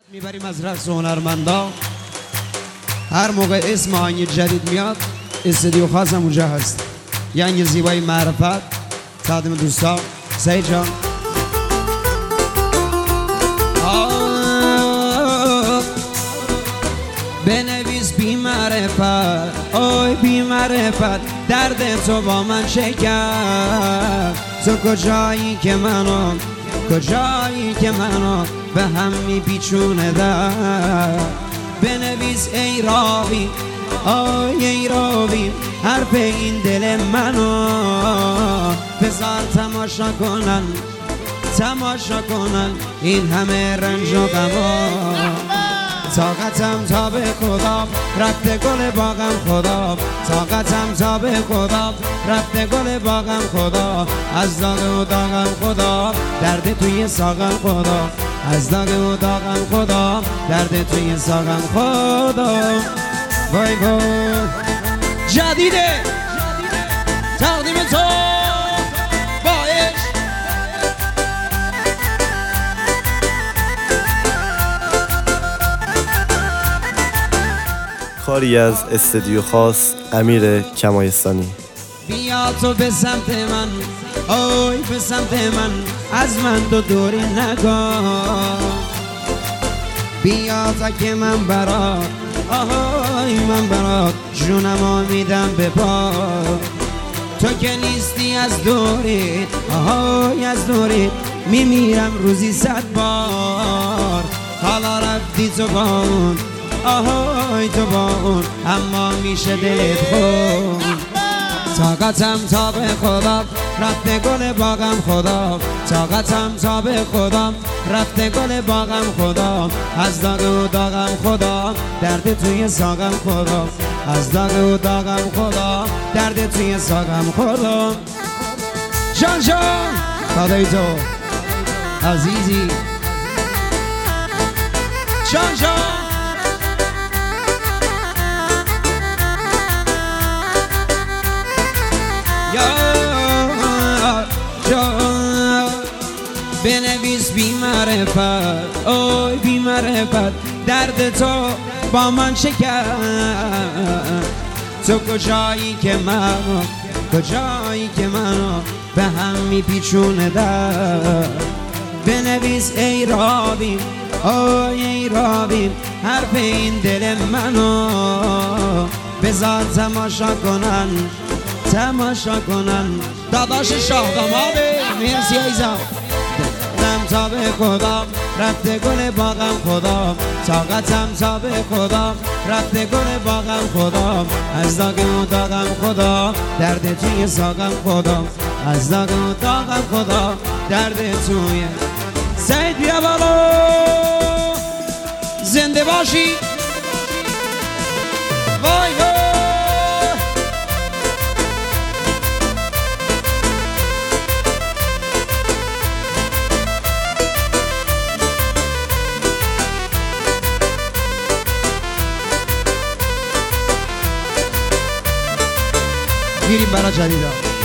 میبریم از رقص هنرمندا. هر موقع اسم آهنگ جدید میاد استودیو خاصم اونجا هست. یعنی زیبای معرفت تقدیم دوستا. سعید جان بنویس بی معرفت، اوی بی معرفت، درد تو با من شکر. تو کجایی که منو به هم میپیچونه در. بنویس ای راوی، آی ای راوی، حرف این دل منو بذار تماشا کنن این همه رنج و غما. طاقتم تا به خدا رفته گل باغم خدا، طاقتم تا به خدا رفته گل باغم خدا. از داغ و داغم خدا، درد توی ساغم خدا. از داغ و داغم خدا، درد توی ساغم خدا. وای وای جدیده تقدیم تو باش. کاری از استودیو خاص امیر کمایستانی. بیا تو به سمت من، اوی به سمت من، از من دو دوری نگاه. بیا تا که من برات، آهای من برات جونمو میدم به پا. تو که نیستی از دوری، آهای از دوری میمیرم روزی 100 بار. حالا رفتی تو با اون، آهای تو با اون، اما میشه دلت خون. طاقتم تا به خدا رفته گل باغم خدا، طاقتم تا به خدا رفته گل باغم خدا. از داغ و داغم خدا، درد توی ساغم خدا. از داغ و داغم خدا، درد توی ساغم خدا. جان جان خدای تو عزیزی جان جان. بنویس بی معرفت، اوی بی معرفت، درد تو با من شکر. تو کجایی که منو به هم میپیچونه در. بنویس ای راوی، اوی ای راوی، حرف این دل منو بذار تماشا کنن. داداش شاه داماده مرسی ایزا. تا به خدا رفته گل باغم خدا، طاقتم تا به خدا رفته گل باغم خدا. از داغ و داغم خدا، درد توی ساغم خدا. از داغ و داغم خدا، درد توی. سعید بیا بالا، زنده باشی. وای وای میریم برای جدیدا.